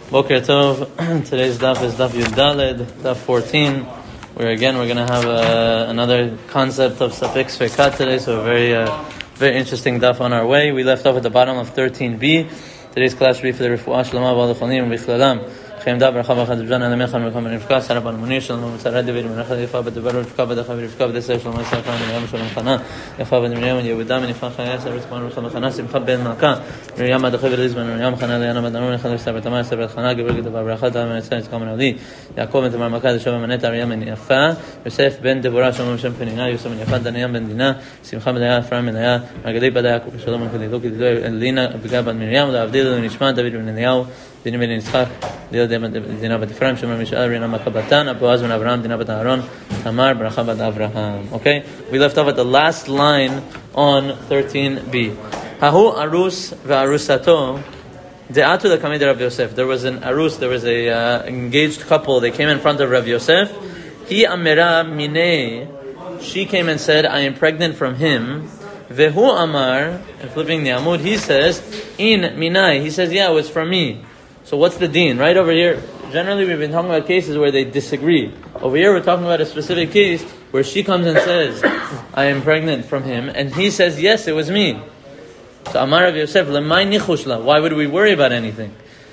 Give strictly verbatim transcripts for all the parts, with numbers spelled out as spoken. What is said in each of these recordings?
Boker Tov. Today's daf is daf Yud Daled, daf fourteen. Where again we're going to have uh, another concept of suffix fekat today. So a very, uh, very interesting daf on our way. We left off at the bottom of thirteen b. Today's class should be for the refuah shlama b'al cholim v'ichlalam. Chaim da b'racha v'chad v'jan alemecha v'cham v'rivka sarab al-munir shalom v'tzara David v'racha v'yifa v'debar v'rivka v'dacha v'rivka v'desar shalom v'tzara v'yam shalom chana yifa v'demiriam v'yehuda v'nifa chaya sarab tzman v'cham v'chana simcha ben malka miriam v'dacha v'lizman miriam chana le'yana v'danur v'chad v'tzara v'tamar sarab chana gibur g'davar v'racha da v'yitzar yitzkam ali Yaakov v'tamar malka d'shav v'manet Aryam ben Yafa Yosef ben Deborah shalom v'shem penina Yosef ben Yafa Daniyam ben Dina Simcha ben Daya Ephraim ben Daya Margadei b'da Yaakov shalom v'chadidu k'didu Elina v'gab ben Miriam v'avdilu v'nishma David ben Eliyahu Dina ben Yitzchak Dina ben Ephraim Shemar Mishal Rina Makabatan Boaz ben Abraham Dina ben Aaron Tamar Bracha ben Avraham. Okay, we left off at the last line on thirteen b. Hahu arus ve'arusato de'atu l'kamid Rav Yosef. There was an arus, there was a uh, engaged couple. They came in front of Rav Yosef. He amira minei. She came and said, "I am pregnant from him." Vehu amar, and flipping the amud, he says, "In minai." He says, "Yeah, it was from me." So what's the deen? Right over here, generally we've been talking about cases where they disagree. Over here we're talking about a specific case where she comes and says, I am pregnant from him, and he says, yes, it was me. So Amar Rav Yosef, Lemay nichushla. Why would we worry about anything?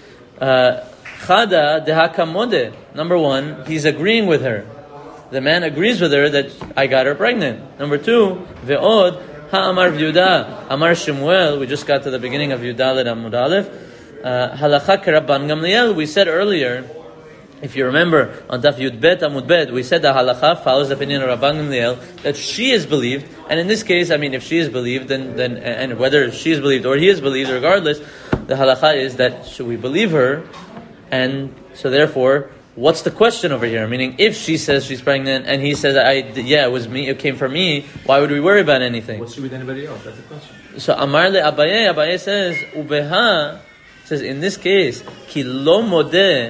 Chada dehakamode. Number one, he's agreeing with her. The man agrees with her that I got her pregnant. Number two, ve'od ha'amar v'yuda, Amar Shemuel. We just got to the beginning of Yudalet Amud Aleph. Halacha Rabban Gamliel. We said earlier, if you remember, on Daf Yud Bet Amud Bet, we said that halacha follows the opinion of Rabban Gamliel that she is believed, and in this case, I mean, if she is believed, then then and whether she is believed or he is believed, regardless, the halacha is that should we believe her, and so therefore, what's the question over here? Meaning, if she says she's pregnant and he says, "I yeah, it was me, it came from me," why would we worry about anything? What's she with anybody else? That's the question. So Amar le Abaye, Abaye says, "Ubeha." Says in this case, ki lo modeh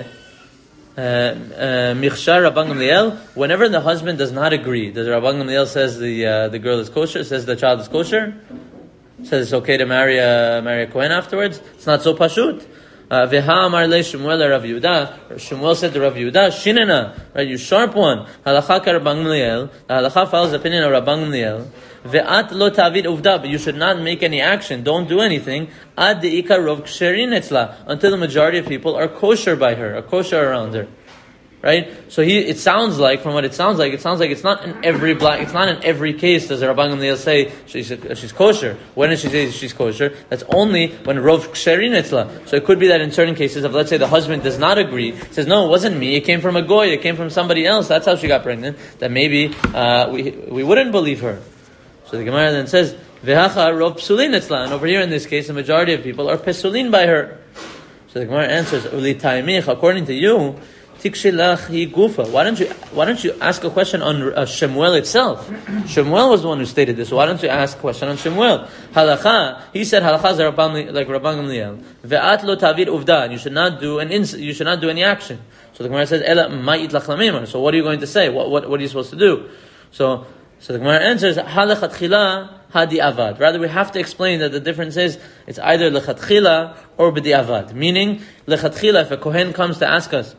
michshar Rabban Gamliel. Whenever the husband does not agree, does Rabban Gamliel says the uh, the girl is kosher, says the child is kosher, says it's okay to marry a marry a kohen afterwards. It's not so pashut. Veha amar le Shemuel Rav Yehuda. Shemuel said to Rav Yehuda, Shinena, right? You sharp one. Halacha ka Rabban Gamliel. The halacha follows the opinion of Rabban Gamliel. Ve'at lo tavid uvda, but you should not make any action. Don't do anything. Ad de'ika rov ksherin etzla, until the majority of people are kosher by her, are kosher around her, right? So he, it sounds like, from what it sounds like, it sounds like it's not in every black, it's not in every case does the Rabban Gamliel say she's she's kosher. When does she say she's kosher? That's only when rov ksherin etzla. So it could be that in certain cases, of let's say the husband does not agree, says no, it wasn't me, it came from a goy, it came from somebody else. That's how she got pregnant. That maybe uh, we we wouldn't believe her. So the Gemara then says, "Vehacha rov psulin etzla," and over here in this case, the majority of people are pesulin by her. So the Gemara answers, "Uli taimich," according to you, tikshilach hi gufa. Why don't you Why don't you ask a question on uh, Shemuel itself? Shemuel was the one who stated this. So why don't you ask a question on Shemuel? Halacha. He said halacha is like Rabban Gamliel. Ve'at lo tavid uvda. And you should not do an ins- You should not do any action. So the Gemara says, "Ela ma'it lach lamimar." So what are you going to say? What What What are you supposed to do? So. So the Gemara answers, "Halachatchila hadi avad." Rather, we have to explain that the difference is it's either lechatchila or b'di avad. Meaning, lechatchila, if a kohen comes to ask us,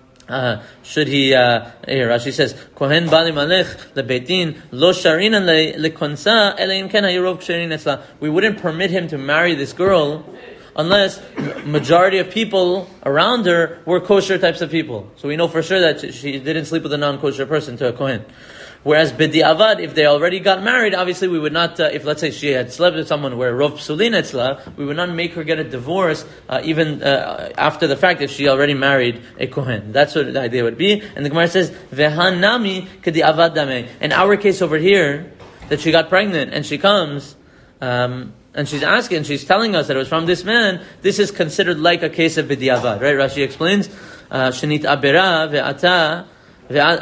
uh, should he? Uh, here Rashi says, "Kohen bali malech lebeitin lo sharinan lekonsa eleim ken hayirov ksherin etzla." We wouldn't permit him to marry this girl unless majority of people around her were kosher types of people. So we know for sure that she didn't sleep with a non-kosher person to a kohen. Whereas b'di avad, if they already got married, obviously we would not, uh, if let's say she had slept with someone where rov psulin etzla, we would not make her get a divorce, uh, even uh, after the fact if she already married a kohen. That's what the idea would be. And the Gemara says, vehan nami k'di avad dameh. In our case over here, that she got pregnant and she comes, um, and she's asking, she's telling us that it was from this man, this is considered like a case of b'di avad, right? Rashi explains, shenit abera ve'ata, you want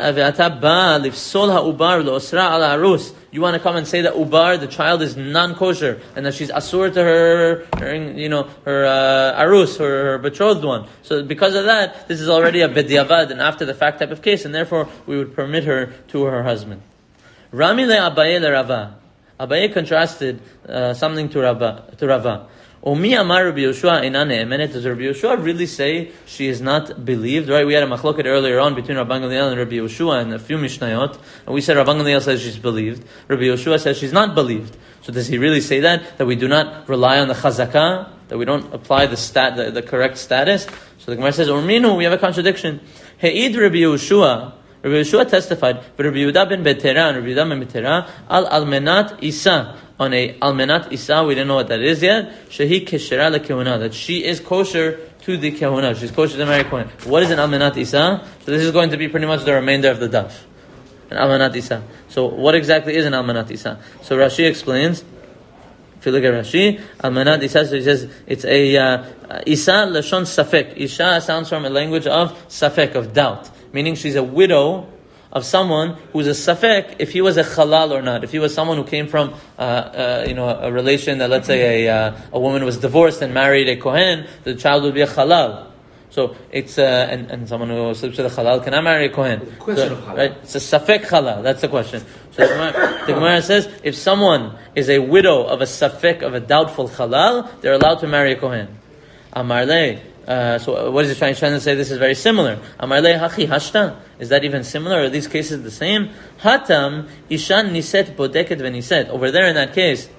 to come and say that ubar, the child, is non-kosher and that she's asur to her, her you know, her uh, arus, her, her betrothed one. So because of that, this is already a b'diavad, and after the fact type of case, and therefore we would permit her to her husband. Rami le Abaye le Rava. Abaye contrasted uh, something to Rava. To Rava. Omi amar Rabbi Yehoshua ina ne'emenet. Does Rabbi Yehoshua really say she is not believed? Right? We had a machloket earlier on between Rabban Gamliel and Rabbi Yehoshua and a few mishnayot, and we said Rabban Gamliel says she's believed. Rabbi Yehoshua says she's not believed. So does he really say that? That we do not rely on the chazakah? That we don't apply the stat, the, the correct status? So the Gemara says, Urminu, we have a contradiction. He'id Rabbi Yehoshua. Rabbi Yehoshua testified, Rabbi Yehuda ben Betera and Rabbi Yehuda ben Betera al almenat Isa. On a almenat Isa, we don't know what that is yet. Shehi keshera lekehuna, that she is kosher to the kehuna. She's kosher to marry Kohen. What is an almenat Isa? So this is going to be pretty much the remainder of the daf. An almenat Isa. So what exactly is an almenat Isa? So Rashi explains. If you look at Rashi, almenat Isa, so he says it's a uh, Isa lashon safek. Isha sounds from a language of safek, of doubt, meaning she's a widow of someone who's a safek if he was a halal or not. If he was someone who came from, uh, uh, you know, a relation that, let's say, a uh, a woman was divorced and married a kohen, the child would be a halal. So it's uh, and, and someone who sleeps with a halal cannot marry a kohen. The question so, of halal. Right? It's a safek halal. That's the question. So the Gemara, the Gemara says if someone is a widow of a safek, of a doubtful halal, they're allowed to marry a kohen. Amarle. Uh, so what is he trying, trying to say? This is very similar. Amarle hachi hashta. Is that even similar? Are these cases the same? Hatam ishan niset bodeket veniset. Over there in that case,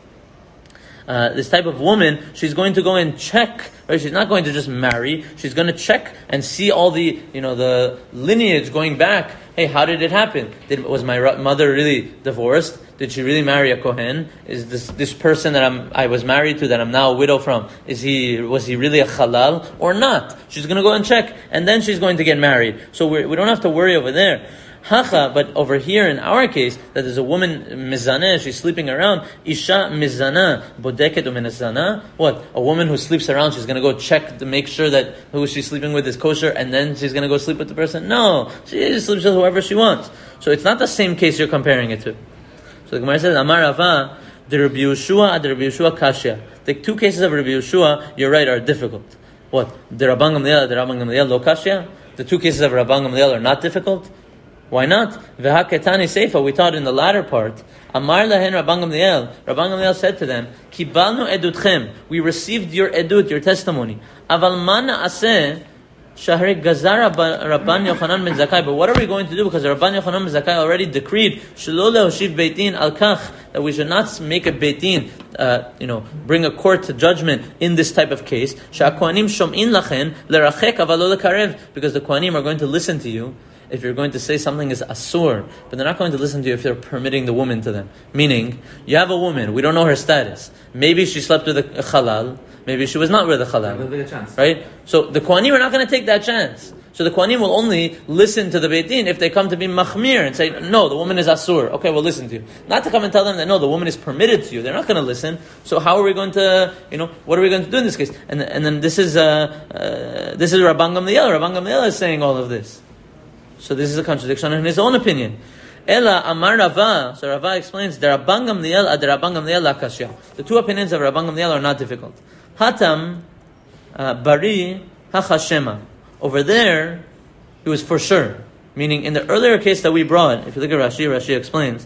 uh, this type of woman, she's going to go and check. Right? She's not going to just marry. She's going to check and see all the, you know, the lineage going back. Hey, how did it happen? Did, was my mother really divorced? Did she really marry a kohen? Is this this person that I'm I was married to, that I'm now a widow from, is he was he really a halal or not? She's going to go and check, and then she's going to get married. So we we don't have to worry over there. Hacha, but over here in our case, that there's a woman mizaneh, she's sleeping around. Isha mizana bodeket u'minazana. What? A woman who sleeps around, she's going to go check to make sure that who she's sleeping with is kosher, and then she's going to go sleep with the person. No, she just sleeps with whoever she wants. So it's not the same case you're comparing it to. So the Gemara says, Amar Rava, the Rabbi Yehoshua, the Rabbi Yehoshua Kashya. The two cases of Rabbi Yehoshua, you're right, are difficult. What? The Rabban Gamliel, the Rabban Gamliel lo Kashya? The two cases of Rabban Gamliel are not difficult? Why not? Veha ketani seifa, we taught in the latter part. Amar lahen Rabban Gamliel. Rabban Gamliel said to them, Kibalnu edutchem. We received your edut, your testimony. Aval mana aseh. Shahri Gazara Rabban Yochanan ben Zakkai. But what are we going to do? Because Rabban Yochanan ben Zakkai already decreed Shelo lehoshiv beitin al kach, that we should not make a beitin, uh, you know, bring a court to judgment in this type of case. Sha'kohanim shom'in lachen lerachek aval lo lekarev, because the kohanim are going to listen to you if you're going to say something is asur, but they're not going to listen to you if you're permitting the woman to them. Meaning, you have a woman, we don't know her status. Maybe she slept with a halal. Maybe she was not with a halal, right? So the Kohanim are not going to take that chance. So the Kohanim will only listen to the Beit Din if they come to be machmir and say, no, the woman is asur. Okay, we'll listen to you. Not to come and tell them that, no, the woman is permitted to you. They're not going to listen. So how are we going to, you know, what are we going to do in this case? And and then this is, uh, uh, this is Rabban Gamliel. Rabban Gamliel is saying all of this. So this is a contradiction in his own opinion. Ela Amar Rava. So Rava explains, the Rabban Gamliel ad Rabban Gamliel la kashya. The two opinions of Rabban Gamliel are not difficult. Hatam, uh, Bari, Hachashema. Over there, it was for sure. Meaning, in the earlier case that we brought, if you look at Rashi, Rashi explains,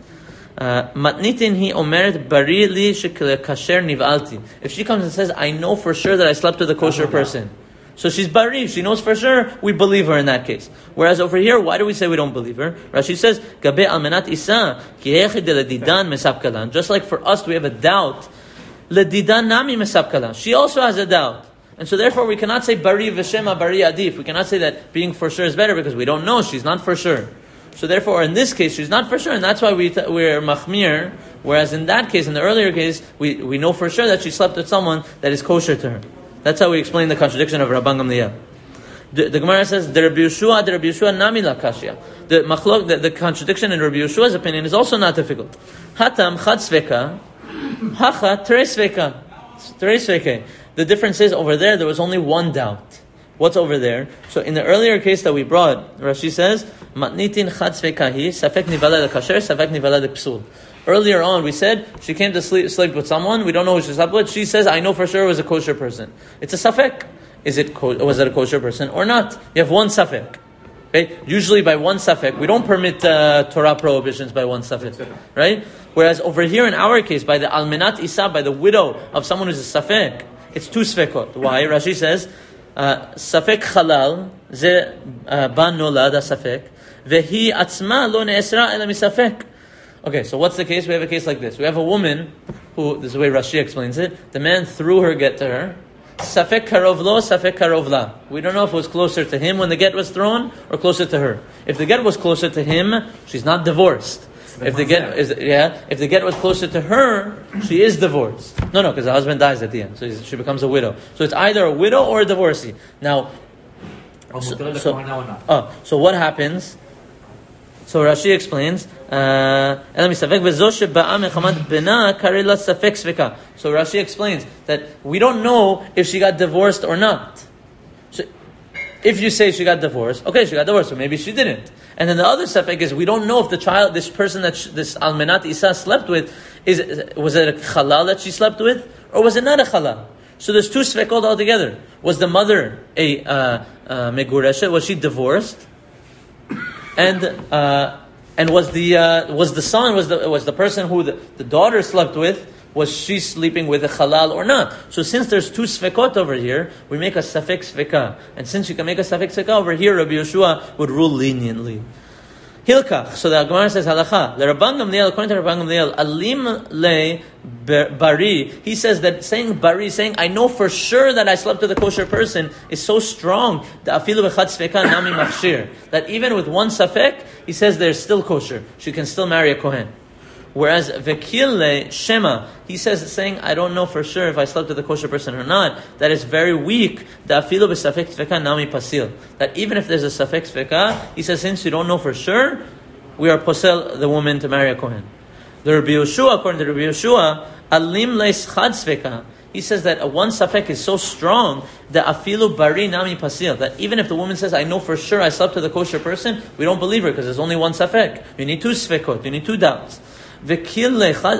Matnitin hi omeret bari li kasher nivalti. If she comes and says, I know for sure that I slept with a kosher person. So she's bari, she knows for sure, we believe her in that case. Whereas over here, why do we say we don't believe her? Rashi says, Gabe almenat isa, ki hechi de ledidan mesapkalan. Just like for us, we have a doubt, ledidan nami mesapkalan. She also has a doubt. And so therefore we cannot say bari v'shema bari adif. We cannot say that being for sure is better because we don't know, she's not for sure. So therefore in this case she's not for sure, and that's why we t- we're machmir. Whereas in that case, in the earlier case, we, we know for sure that she slept with someone that is kosher to her. That's how we explain the contradiction of Rabban Gamliel. The, the Gemara says, the Rabbi Yehoshua, the Rabbi Yehoshua nami la kashya. The machlok, the, the contradiction in Rabbi Yeshua's opinion is also not difficult. Hatam chad sveka, hacha tres sveka. Tres sveka. The difference is, over there, there was only one doubt. What's over there? So in the earlier case that we brought, Rashi says, Matnitin chad svekahi, safek nivala kasher, safek nivala psul. Earlier on, we said, she came to sleep, sleep with someone, we don't know who she slept with, she says, I know for sure it was a kosher person. It's a safek. Is it, was it a kosher person or not? You have one safek. Okay? Usually by one safek, we don't permit uh, Torah prohibitions by one safek. Right? Whereas over here in our case, by the almenat isa, by the widow of someone who's a safek, it's two sfekot. Why? Rashi says, safek halal ze ban nolad safek vehi atzma lo ne'esra ela misafek. Okay, so what's the case? We have a case like this. We have a woman who, this is the way Rashi explains it, the man threw her get to her. Safek karov lo, safek karov la. We don't know if it was closer to him when the get was thrown or closer to her. If the get was closer to him, she's not divorced. If the get is yeah, if the get was closer to her, she is divorced. No, no, because the husband dies at the end, so she becomes a widow. So it's either a widow or a divorcee. Now, so, so, uh, so what happens? So Rashi explains. Uh, so Rashi explains that we don't know if she got divorced or not. So if you say she got divorced, okay, she got divorced, so maybe she didn't. And then the other safek is we don't know if the child, this person that sh- this almenat Isa slept with, is was it a halal that she slept with, or was it not a halal? So there's two sfekot altogether. Was the mother a uh, uh, megureshet? Was she divorced? And uh, and was the uh, was the son was the was the person who the, the daughter slept with, was she sleeping with a halal or not? So since there's two sfekot over here, we make a safek sfeka. And since you can make a safek sfeka over here, Rabbi Yeshua would rule leniently. Hilkach. So the Gemara says halacha. The Rabban Gamliel, according to Rabban Gamliel, alim le bari. He says that saying bari, saying I know for sure that I slept with a kosher person, is so strong. The afilu bechad sfeka nami machshir. That even with one safek, he says they're still kosher. She can still marry a kohen. Whereas vekile shema, he says saying I don't know for sure if I slept with a kosher person or not. That is very weak. The afilu b'safek sfeka nami pasil. That even if there's a safek sfeka, he says since you don't know for sure, we are posel the woman to marry a kohen. The Rabbi Yeshua, according to Rabbi Yeshua, alim leis chad sfeka. He says that a one safek is so strong that afilu bari nami pasil. That even if the woman says I know for sure I slept with a kosher person, we don't believe her because there's only one safek. You need two sfekot. You need two doubts. V'kil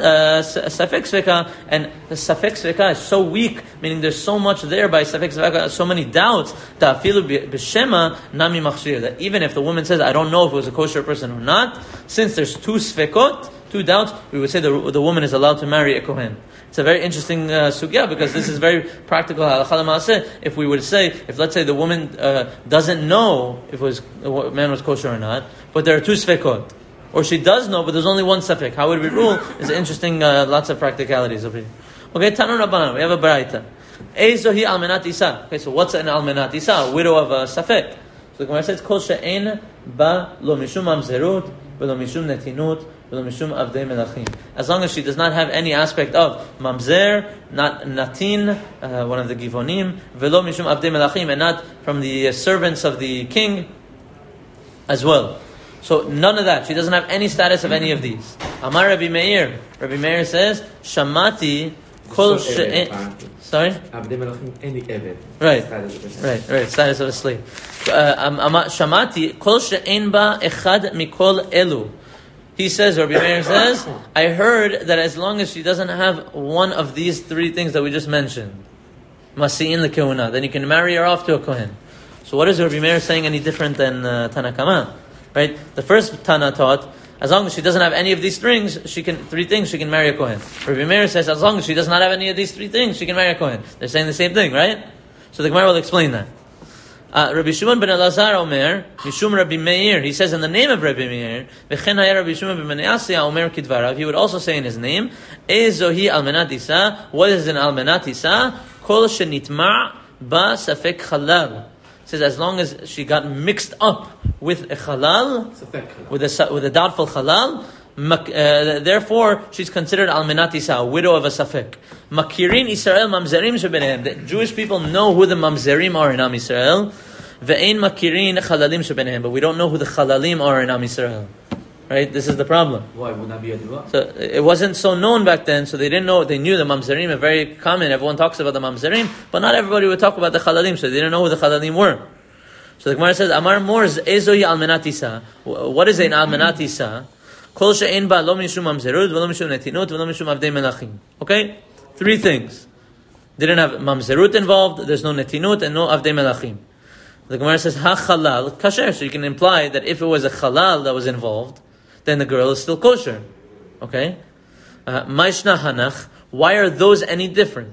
safek sveka, and the safek sveka is so weak, meaning there's so much there by safek sveka, so many doubts. Ta'afilu b'shema nami machshir. That even if the woman says, "I don't know if it was a kosher person or not," since there's two sfekot, two doubts, we would say the the woman is allowed to marry a kohen. It's a very interesting uh, sugya because this is very practical halakha l'maaseh. If we would say, if let's say the woman uh, doesn't know if it was the man was kosher or not, but there are two sfekot. Or she does know, but there's only one safek. How would we rule? Is interesting, uh, lots of practicalities over here. Okay, Tanu Rabbanan, we have a baraita. Eizohi almenat isa. Okay, so what's an almenat isa? A widow of a safek. So the Gemara says, Kol she'en ba lo mishum mamzerut, v'lo mishum netinut, v'lo mishum avdei melachim. As long as she does not have any aspect of mamzer, not natin, uh, one of the givonim, v'lo mishum avdei melachim, and not from the uh, servants of the king as well. So none of that. She doesn't have any status of any of these. Amar Rabbi Meir. Rabbi Meir says, Shamati kol she'en... Sorry? Right. Right, right. Status of a slave. Uh, Shamati kol she'en ba echad mikol elu. He says, Rabbi Meir says, I heard that as long as she doesn't have one of these three things that we just mentioned, Masi'in lekeuna, then you can marry her off to a kohen. So what is Rabbi Meir saying any different than uh, Tanakama? Right? The first Tana taught, as long as she doesn't have any of these things, she can three things, she can marry a kohen. Rabbi Meir says, as long as she does not have any of these three things, she can marry a kohen. They're saying the same thing, right? So the Gemara will explain that. Uh, Rabbi Shimon ben Elazar Omer, Mishum Rabbi Meir, he says in the name of Rabbi Meir, V'chen haya Rabbi Shimon ben Meneasya Omer Kidvarav, he would also say in his name, Ezohi almenat isa, what is an almenat isa? Kol shenitma' ba safek halal. Says as long as she got mixed up with a halal, with a with a doubtful halal, uh, therefore she's considered almenat isa, a widow of a safek. Makirin Israel mamzerim shebenehem. The Jewish people know who the mamzerim are in Am Yisrael. Ve'ein makirin chalalim shebenehem, but we don't know who the chalalim are in Am Yisrael. Right? This is the problem. Why would that be a divorce? So it wasn't so known back then, so they didn't know. They knew the mamzerim are very common. Everyone talks about the mamzerim, but not everybody would talk about the chalalim, so they didn't know who the chalalim were. So the Gemara says, Amar Morz ezohi almenat isa. What is an almenat isa? Kol she'en ba lo mishum mamzerut, v'lo mishum netinut, v'lo mishum avdei melachim. Okay? Three things. Didn't have mamzerut involved, there's no netinut, and no avdei melachim. The Gemara says, ha chalal kasher. So you can imply that if it was a chalal that was involved, then the girl is still kosher. Okay? Maishna hanach. Why are those any different?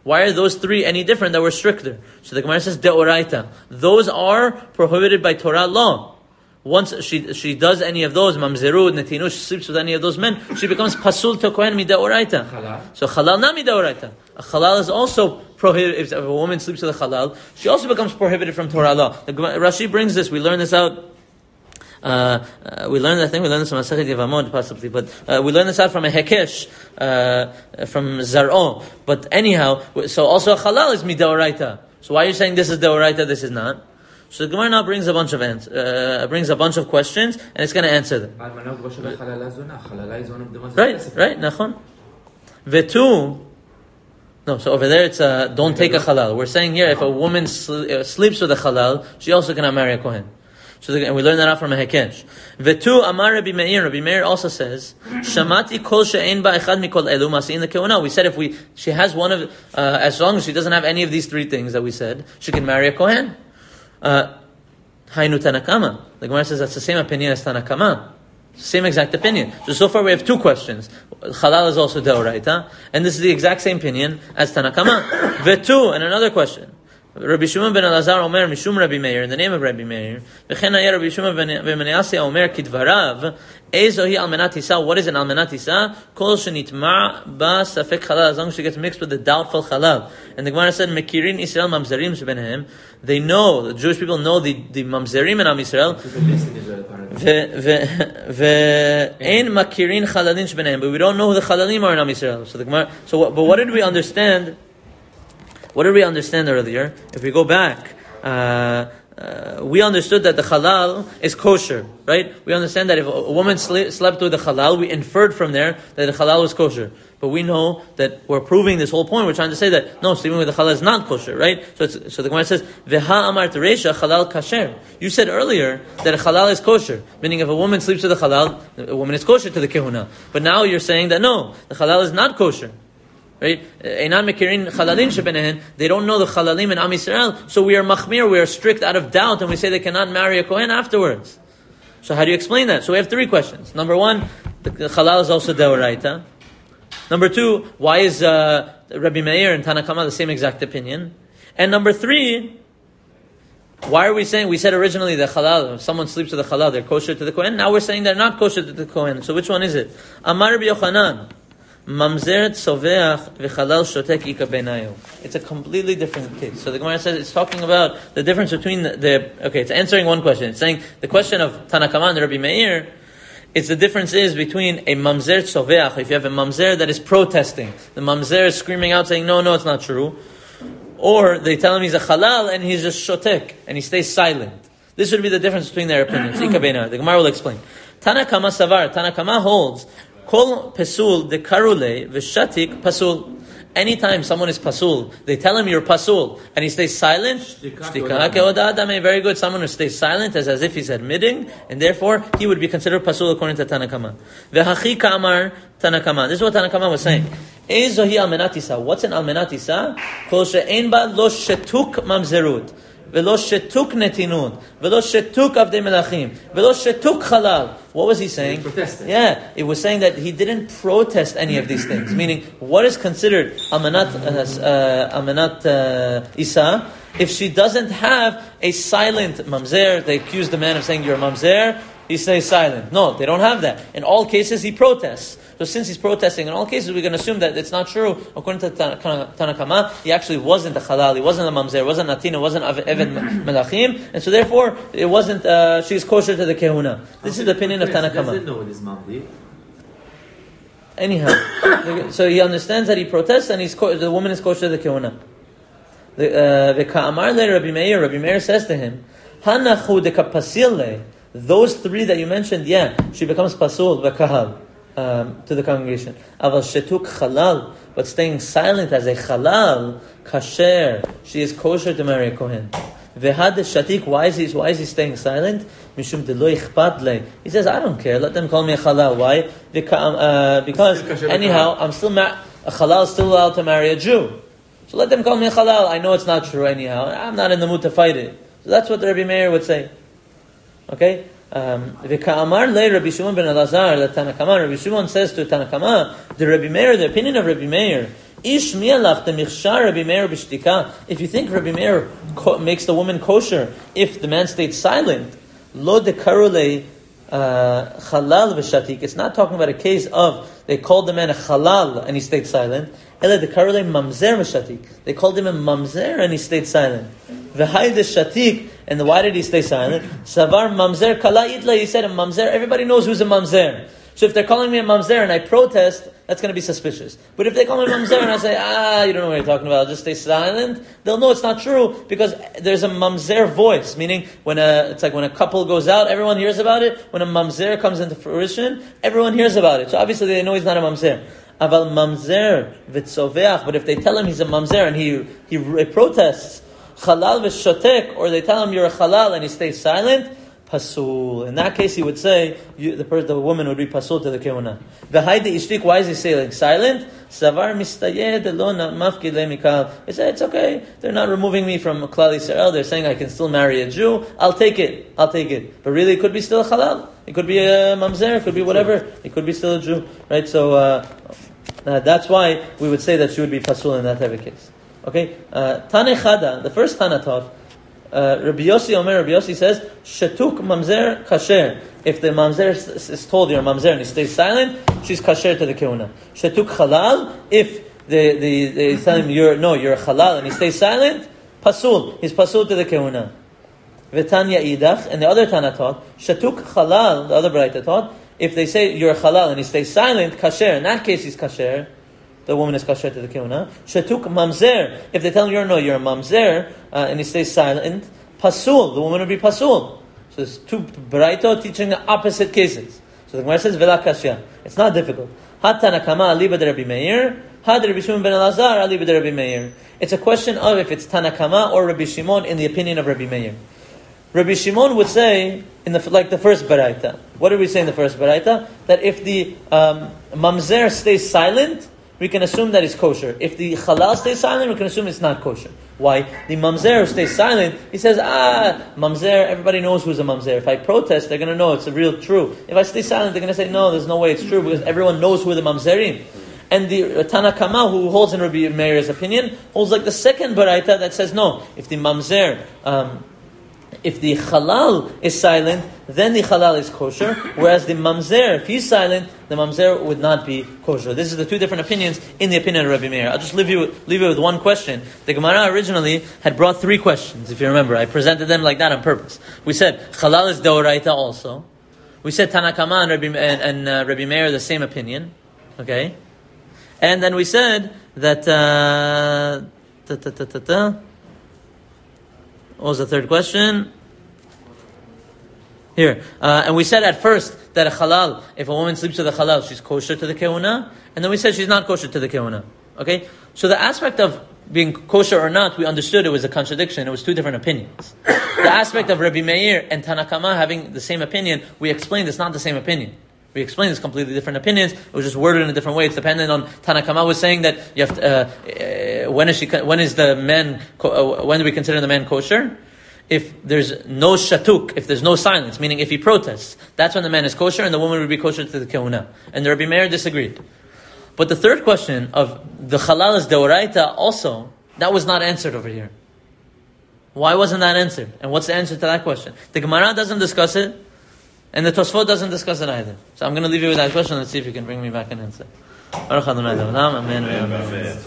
Why are those three any different that were stricter? So the Gemara says, deoraita. Those are prohibited by Torah law. Once she she does any of those, mamzerut, netinut, she sleeps with any of those men, she becomes pasul to kohen midaoraita. So halal na midaoraita. A halal is also prohibited. If a woman sleeps with a halal, she also becomes prohibited from Torah law. The Rashi brings this. We learn this out. Uh, uh, we learned, I think we learned this from Masechet Yevamot possibly, but uh, we learned this out from a Hekesh, uh, from Zar'o. But anyhow, so also a halal is midaoraita. So why are you saying this is deoraita, this is not? So the Gemara now brings a bunch of ans- uh, brings a bunch of questions, and it's going to answer them. Right, right, nachon. Vetu. No, so over there it's uh, don't take a halal. We're saying here if a woman sl- uh, sleeps with a halal, she also cannot marry a kohen. So the, and we learn that out from a Hekesh. Vetu Amar Rabbi Meir. Rabbi Meir also says, Shamati kol she'ein ba echad mikol elu masi'in lekehuna. We said if we she has one of uh, as long as she doesn't have any of these three things that we said, she can marry a kohen. Hainu Tanakama. The Gemara says that's the same opinion as Tanakama. Same exact opinion. So so far we have two questions. Halal is also deoraita, and this is the exact same opinion as Tanakama. Vetu, and another question. Rabbi Shimon ben Elazar Omer Mishum Rabbi Meir, in the name of Rabbi Meir. V'chen hayeh Rabbi Shimon ben Menashe Omer Kidvarav. Ezohi almenat isa. What is an almenat isa? Kol shenitma ba safek halal. As long as she gets mixed with the doubtful halal. And the Gemara said, Mekirin Israel mamzerim shebenehem. They know, the Jewish people know the, the mamzerim in Am Yisrael. Ve'ein makirin chalalin shebenehem. But we don't know who the chalalim are in Am Yisrael. So the Gemara, so what, but what did we understand? What did we understand earlier? If we go back, uh, uh, we understood that the halal is kosher, right? We understand that if a woman sle- slept with the halal, we inferred from there that the halal was kosher. But we know that we're proving this whole point. We're trying to say that, no, sleeping with the halal is not kosher, right? So it's, so the Gemara says, Veha amart reisha halal kasher. You said earlier that a halal is kosher, meaning if a woman sleeps with a halal, a woman is kosher to the kehuna. But now you're saying that no, the halal is not kosher. Right? They don't know the chalalim in Am Yisrael, so we are machmir, we are strict out of doubt, and we say they cannot marry a kohen afterwards. So how do you explain that? So we have three questions. Number one, the, the halal is also deoraita. Number two, why is uh, Rabbi Meir and Tanakama the same exact opinion? And number three, why are we saying, we said originally the halal, if someone sleeps with the halal, they're kosher to the kohen. Now we're saying they're not kosher to the kohen. So which one is it? Amar Rabbi Yochanan. Mamzeret soveach v'chalal shotek ika benayu. It's a completely different case. So the Gemara says it's talking about the difference between the, the okay, it's answering one question. It's saying the question of Tanakama and Rabbi Meir, it's the difference is between a mamzer soveach, if you have a mamzer that is protesting, the mamzer is screaming out saying, no, no, it's not true. Or they tell him he's a halal and he's just shotek, and he stays silent. This would be the difference between their opinions. Ika benayu. The Gemara will explain. Tanakama savar, Tanakama holds, Kol pesul de karule v'shatik pasul. Anytime someone is pasul, they tell him you're pasul, and he stays silent. Very good. Someone who stays silent is as if he's admitting, and therefore he would be considered pasul according to Tanakama. V'hachi kamar Tanakama. This is what Tanakama was saying. Ezohi almenat isa. What's an almenat isa? Kol she'en ba lo shetuk mamzerut. Velo shetuk netinut, velo shetuk avdei melachim, velo shetuk halal. What was he saying? He yeah, it was saying that he didn't protest any of these things. Meaning, what is considered almanat uh, almanat uh, isa? If she doesn't have a silent mamzer, they accuse the man of saying you're a mamzer. He stays silent. No, they don't have that. In all cases, he protests. So since he's protesting in all cases, we can assume that it's not true. According to Tanakama, he actually wasn't a halal, he wasn't a mamzer, wasn't a natina, wasn't eved melachim, and so therefore, it wasn't, uh, she's kosher to the kehuna. This is the opinion of Tanakama. Anyhow, so he understands that he protests and he's co- the woman is kosher to the kehuna. The Ka'amar le Rabbi Meir, Rabbi Meir says to him, Hanachu de kapasile. Those three that you mentioned, yeah, she becomes pasul v'kahal um, to the congregation. Aval shetuk halal, but staying silent as a halal kasher, she is kosher to marry a kohen. V'had shatik, why is he why is he staying silent? Mishum de lo ichpat le. He says, I don't care. Let them call me a halal. Why? Uh, because anyhow, I'm still ma- a halal is still allowed to marry a Jew. So let them call me a halal. I know it's not true anyhow. I'm not in the mood to fight it. So that's what the Rabbi Meir would say. Okay? V'ka'amar le Rabbi Shimon ben Elazar le Tanakama. Rabbi Shimon says to Tanakama, the Rabbi Meir, the opinion of Rabbi Meir, If you think Rabbi Meir co- makes the woman kosher if the man stayed silent, lo dekarule chalal v'shatik. It's not talking about a case of they called the man a chalal and he stayed silent. Ela dekarule mamzer v'shatik. They called him a mamzer and he stayed silent. V'hay de shatik. And why did he stay silent? Savar mamzer kala itla. He said a mamzer. Everybody knows who's a mamzer. So if they're calling me a mamzer and I protest, that's going to be suspicious. But if they call me a mamzer and I say, ah, you don't know what you're talking about, I'll just stay silent, they'll know it's not true because there's a mamzer voice, meaning when a, it's like when a couple goes out, everyone hears about it. When a mamzer comes into fruition, everyone hears about it. So obviously they know he's not a mamzer. Aval mamzer v'tzoveach. But if they tell him he's a mamzer and he he protests, chalal v'shotek, or they tell him you're a chalal and he stays silent, pasul. In that case, he would say you, the person, the woman would be pasul to the kehuna. V'hayde ishtik. Why is he saying silent? Savar mistayed lo mafkid le'mikal. He said it's okay. They're not removing me from Klal Yisrael. They're saying I can still marry a Jew. I'll take it. I'll take it. But really, it could be still a halal. It could be a mamzer. It could be whatever. It could be still a Jew, right? So uh, uh, that's why we would say that she would be pasul in that type of case. Okay, uh, Tane Chada, the first Tana taught. Uh, Rabbi Yossi Omer, Rabbi Yossi says, Shetuk mamzer kasher. If the mamzer is, is told you're a mamzer and he stays silent, she's kasher to the kehuna. Shetuk halal. If the the they tell him you're no, you're a halal and he stays silent, pasul. He's pasul to the kehuna. V'tanya idach, and the other Tana taught, Shetuk halal. The other Braita taught, if they say you're a halal and he stays silent, kasher. In that case, he's kasher. The woman is kasher to the kehuna. Shetuk mamzer. If they tell him you're no, you're a mamzer, uh, and he stays silent, pasul. The woman would be pasul. So there's two Braito teaching the opposite cases. So the Gemara says vela kashya. It's not difficult. Hat Tanakama aliba de Rabbi Meir. Had Rabbi Shimon ben Elazar aliba de Rabbi Meir. It's a question of if it's Tanakama or Rabbi Shimon in the opinion of Rabbi Meir. Rabbi Shimon would say in the like the first Baraita. What did we say in the first Baraita? That if the um, mamzer stays silent, we can assume that it's kosher. If the halal stays silent, we can assume it's not kosher. Why? The mamzer stays silent. He says, ah, mamzer, everybody knows who's a mamzer. If I protest, they're going to know it's a real true. If I stay silent, they're going to say, no, there's no way it's true because everyone knows who the mamzerim. And the uh, Tanakama, who holds in Rabbi Meir's opinion, holds like the second Baraita that says, no, if the mamzer... Um, If the halal is silent, then the halal is kosher. Whereas the mamzer, if he's silent, the mamzer would not be kosher. This is the two different opinions in the opinion of Rabbi Meir. I'll just leave you leave you with one question. The Gemara originally had brought three questions. If you remember, I presented them like that on purpose. We said halal is deoraita also. We said Tanakama and Rabbi, and, and uh, Rabbi Meir the same opinion. Okay, and then we said that. Uh, ta, ta, ta, ta, ta. What was the third question? Here. Uh, and we said at first that a halal, if a woman sleeps with a halal, she's kosher to the kehuna. And then we said she's not kosher to the kehuna. Okay? So the aspect of being kosher or not, we understood it was a contradiction. It was two different opinions. The aspect of Rabbi Meir and Tanakama having the same opinion, we explained it's not the same opinion. We explained it's completely different opinions. It was just worded in a different way. It's dependent on Tanakama was saying that you have to, uh, uh, when is she? When is the man? Uh, when do we consider the man kosher? If there's no shatuk, if there's no silence, meaning if he protests, that's when the man is kosher, and the woman would be kosher to the kehuna. And the Rabbi Meir disagreed. But the third question of the halal is deoraita also, that was not answered over here. Why wasn't that answered? And what's the answer to that question? The Gemara doesn't discuss it. And the Tosfot doesn't discuss it either. So I'm going to leave you with that question. Let's see if you can bring me back an answer.